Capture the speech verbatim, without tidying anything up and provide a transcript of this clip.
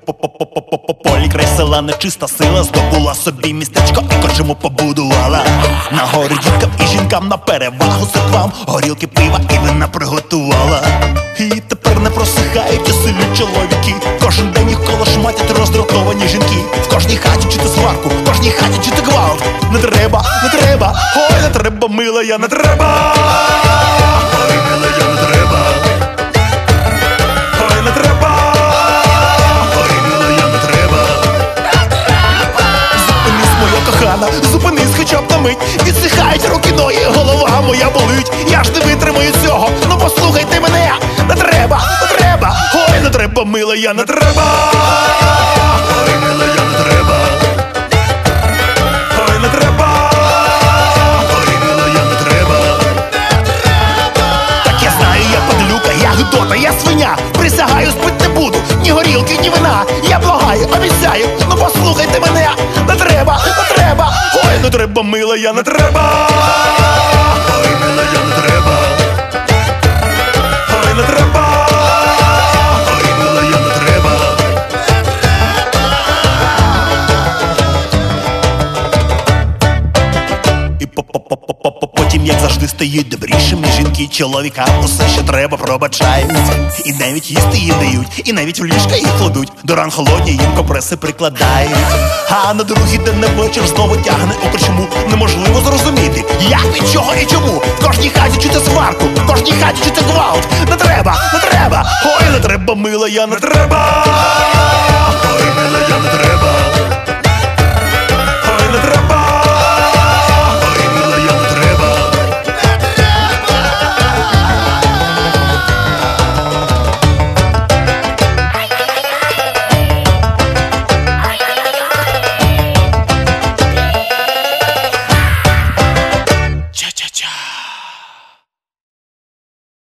Полі край села нечиста сила здобула собі містечко і корчму побудувала. На горі діткам і жінкам на перевагу ситвам горілки, пива і вина приготувала. І тепер не просихають у селі чоловіки, кожен день їх колошматять роздратовані жінки. В кожній хаті чути сварку, в кожній хаті чути гвалт. Не треба, не треба, ой, не треба, милая, не треба. Ой, милая, не треба. Ой, не треба. Ой, милая, не треба. Зупинись, моя кохана, зупинись хоча б на мить. Відсихають руки, ноги, голова моя болить. Я ж не витримаю цього, ну послухайте мене. Не треба, не треба, ой, не треба, милая, не треба. Ой, милая, не треба. Ой, не треба. Ой, милая, не треба. Так я знаю, я падлюка, я гидота, я свиня. Присягаю, спить не буду, ні горілки, ні вина. Я благаю, обіцяю, ну послухайте мене. Не треба, не треба, ой, не треба, милая, не треба. Ой, милая, не треба. Ой, не треба. Ой, милая, не треба. І потім, як завжди, стають добрішими жінки, чоловікам усе, що треба, пробачають. І навіть їсти їм дають, і навіть в ліжка їх кладуть. До ран холодні їм компреси прикладають. А на другий день на вечір знову тягне у корчму. Неможливо зрозуміти, як, від чого і чому. В кожній хаті чути сварку, в кожній хаті чути гвалт. Не треба, не треба, ой, не треба, милая, не треба.